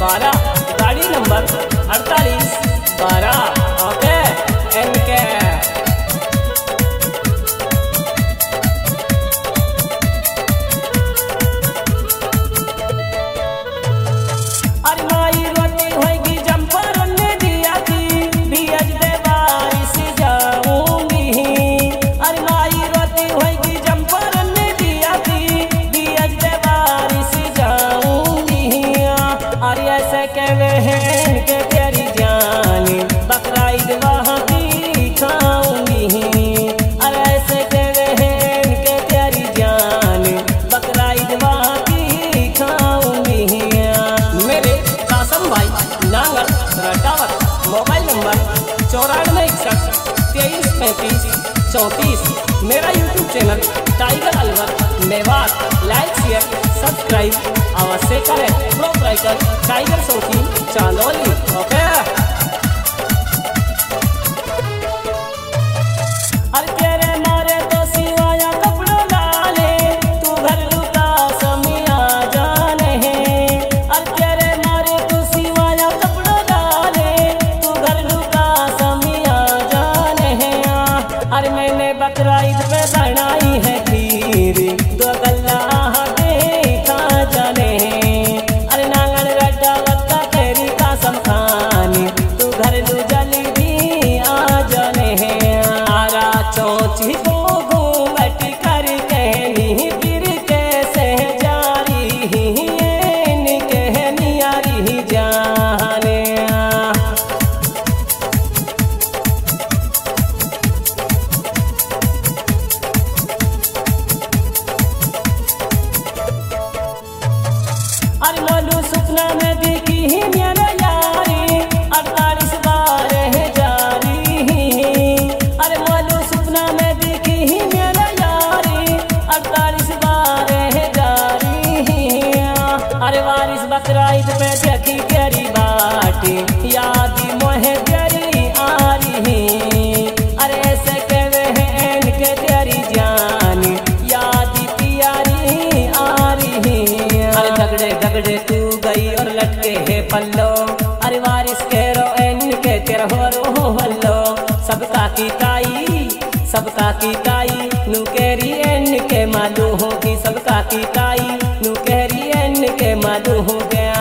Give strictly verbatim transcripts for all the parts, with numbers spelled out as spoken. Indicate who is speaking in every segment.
Speaker 1: बारह, गाड़ी नंबर अड़तालीस बारह। ओके एन के अरे माई रोती होगी जम्पर ने दिया थी बीज दे बारिश जाऊंगी। अरे माई रोती होगी जम्पर ने दिया थी बीज दे बारिश जाऊंगी। अरे ऐसे कहवे हैं कि तेरी जान बकरा ईद वहाँ की खाऊंगी। अरे ऐसे कहवे हैं कि तेरी जान बकरा ईद वहाँ की खाऊंगी। मेरे कासम भाई नांगल रटावत मोबाइल नंबर चौरानवे इकसठ तेईस पैंतीस चौंतीस। मेरा YouTube channel tiger Alwar Mewat like share subscribe अवश्य करें। प्रोपराइटर टाइगर सोची चांदोली। ओके अरे तेरे मारे तो सिवाया कपड़ों डाले तू घर लुका समिया जाने हैं। अरे तेरे मारे तू सिवाया कपड़ों डाले तू घर लुका समिया जाने हैं। अरे मैंने बकरा ईद पे बनाई है खीर दो गल्ला देखा जाने हैं। अरे नांगल रटा वत्ता तेरी कसम खानी तू घर लू जल्दी आ जाने हैं। आरा चौची को घूमट कर कहनी फिर कैसे जारी है कहनी यारी जाने। अरे मोलू सुपना में देखी ही मेरा यारी अड़तालीस बार है जारी। अरे मोलू सुपना में देखी ही मेरा यारी अड़तालीस बार है जारी। अरे वारिस बकरा ईद पे देखी तेरी बाटी याद मोहे तेरी आ रही। अरे ऐसे कहवे हैं के तेरी जान याद प्यारी आ रही। अरे झगड़े झगड़े तू गई और लटके है पल्लो। अरे वारिस कह एन के तेरा हो रो हल्लो। सबका की काई सबका की काई नू केरी एन के मालू होगी। सबका की काई नू केरी एन के मालू हो गया।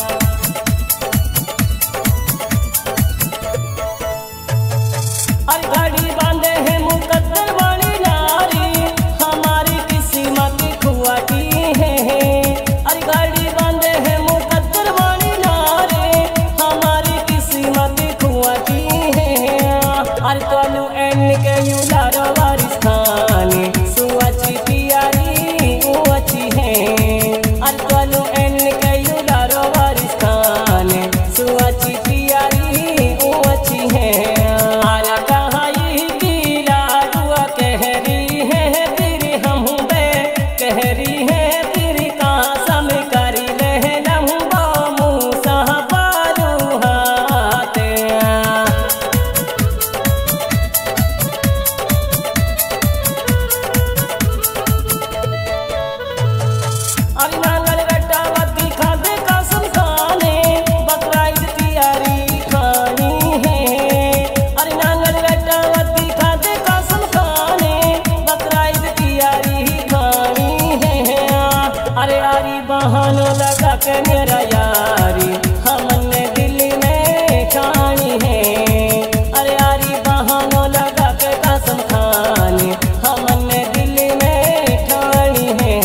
Speaker 1: अरे घड़ी बांधे है मुकद्दर वाली नारी हमारी किस्मत खुआटी है। अरे घड़ी बांधे है मुकद्दर वाली नारी हमारी किस्मत खुआटी है। अरे तोलू एन के यूलारो वारिस खानी सुअची प्यारी उची है। अरे तोलू एन के यूलारो वारिस खानी सुअची प्यारी उची है। आरा कहाई पीला दुआ कहरी है फिर हम बे कहरी है फिर कसम करी ले लम्बो मूसा पारू हाथे। अरे नांगल रटा वती खादे कसम खाने बकरा ईद तैयारी खानी है। अरे नांगल रटा वती खादे कसम खाने बकरा ईद तैयारी खानी है। अरे यारी बहानो लगा के मेरा यारी हमने दिल में खानी है। अरे यारी बहानो लगा के कसम खानी हमने दिल में खानी है।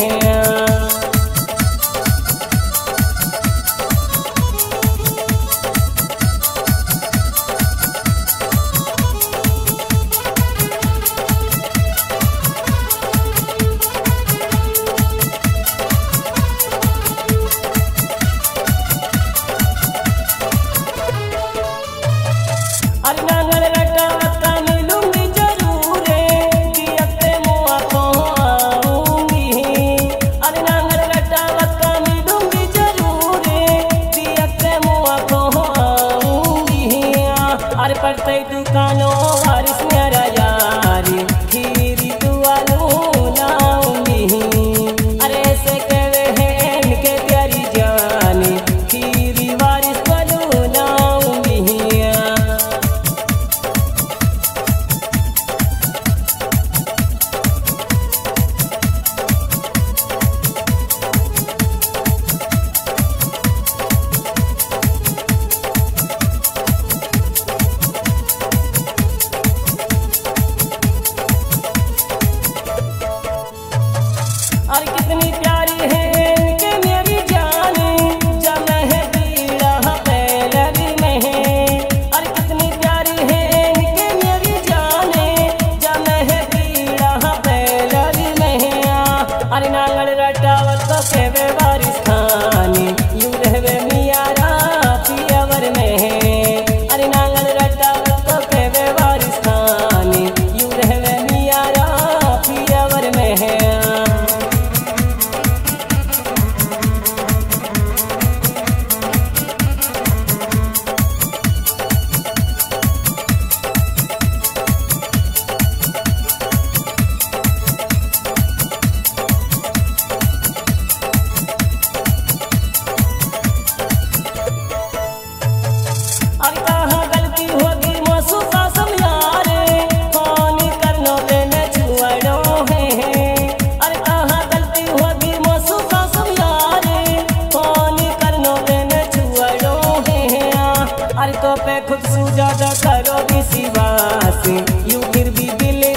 Speaker 1: अरे नांगल रटा वत्ता मिलूंगी जरूर दियते मुआ को आऊंगी। अरे नांगल रटा वत्ता मिलूंगी जरूर दियते मुआ को आऊंगी। अरे पड़ते दुकानों वारिस मेरा यारी खीरी दुआलू लाऊंगी। अरे ऐसे कहवे हैं के तेरी जानी खीरी वाली अरे तो पे खुद सूझा करो विश्वास, यूं फिर भी दिल